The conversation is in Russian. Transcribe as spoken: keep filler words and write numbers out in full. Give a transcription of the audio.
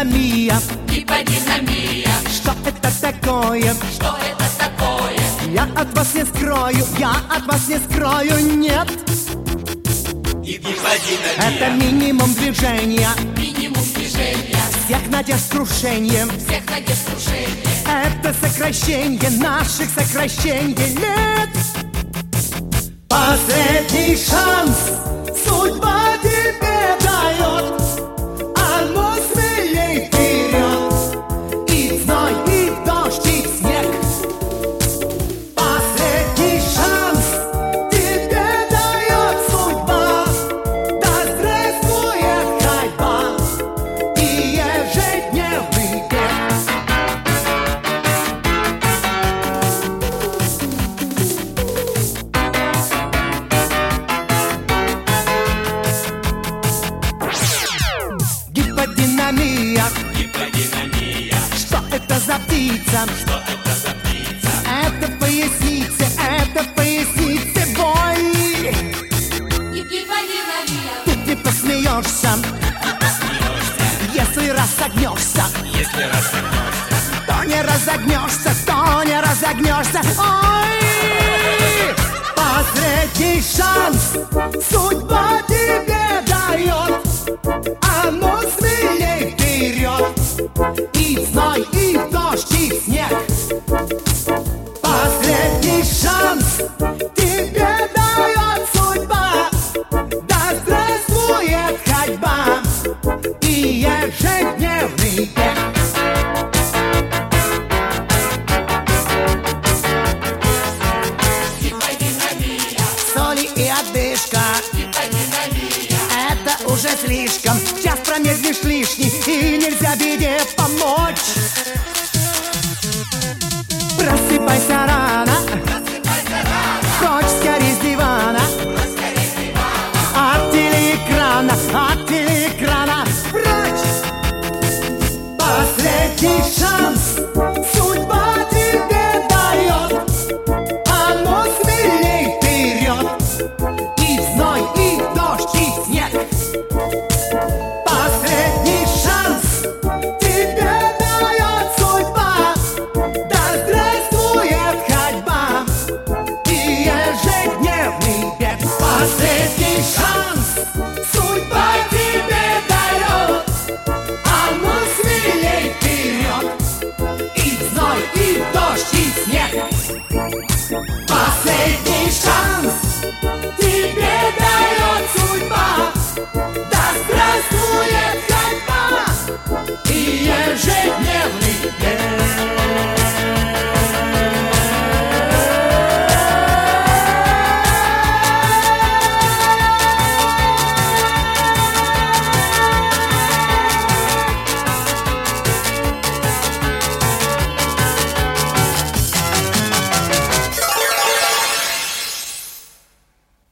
Гиподинамия. Гиподинамия. Что это такое? Что это такое? Я от вас не скрою, я от вас не скрою, нет. Гиподинамия. Это минимум движения, Минимум движения. всех надежд крушением. Всех надежд крушения. Это сокращение наших сокращений лет. Последний шанс судьба тебе дает. А ну смелей вперед. И зной, и дождь, и снег. Последний шанс тебе дает судьба. Да здравствует ходьба и ежедневный бег. Гиподинамия. Гиподинамия. Что это за птица? Что это за птица? Это поясница, это поясница, бой. Гиподинамия. Тут не посмеешься, если разогнешься. Если разогнешься. То не разогнешься, то не разогнешься. Ой! Последний шанс судьба тебе дает. А ну смелей вперед. И зной, и дождь, и снег. Последний шанс тебе дает судьба. Да здравствует ходьба и ежедневный бег. Гиподинамия. Соли и одышка, Гиподинамия. это уже слишком. Час промедлишь лишний, и нельзя беде помочь. Просыпайся рано, Просыпайся рано. прочь скорей с дивана. Скорей с дивана. От телеэкрана, от телеэкрана прочь. Последний шанс